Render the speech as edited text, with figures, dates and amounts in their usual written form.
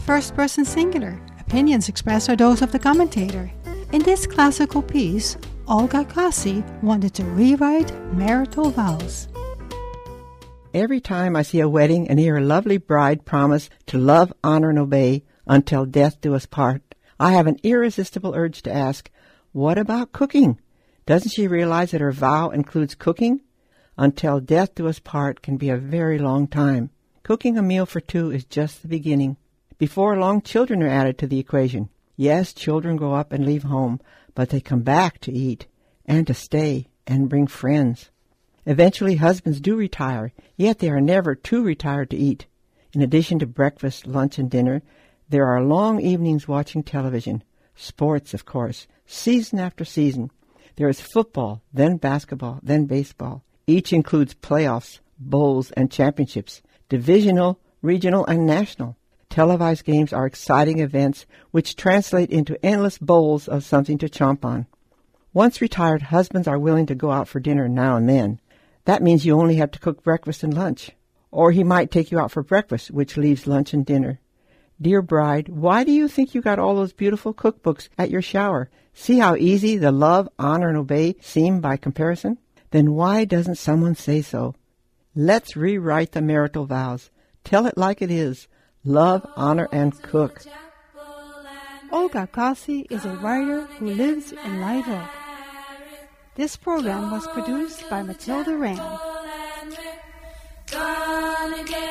first person singular. Opinions expressed are those of the commentator. In this classical piece, Olga Kasi wanted to rewrite marital vows. Every time I see a wedding and hear a lovely bride promise to love, honor, and obey until death do us part, I have an irresistible urge to ask, what about cooking? Doesn't she realize that her vow includes cooking? Until death do us part can be a very long time. Cooking a meal for two is just the beginning. Before long, children are added to the equation. Yes, children grow up and leave home, but they come back to eat and to stay and bring friends. Eventually, husbands do retire, yet they are never too retired to eat. In addition to breakfast, lunch, and dinner, there are long evenings watching television. Sports, of course, season after season. There is football, then basketball, then baseball. Each includes playoffs, bowls, and championships, divisional, regional, and national. Televised games are exciting events which translate into endless bowls of something to chomp on. Once retired, husbands are willing to go out for dinner now and then. That means you only have to cook breakfast and lunch. Or he might take you out for breakfast, which leaves lunch and dinner. Dear bride, why do you think you got all those beautiful cookbooks at your shower? See how easy the love, honor, and obey seem by comparison? Then why doesn't someone say so? Let's rewrite the marital vows. Tell it like it is. Love, honor, and cook. Olga Kasi is a writer who lives in Live Oak. This program was produced by Matilda Rand.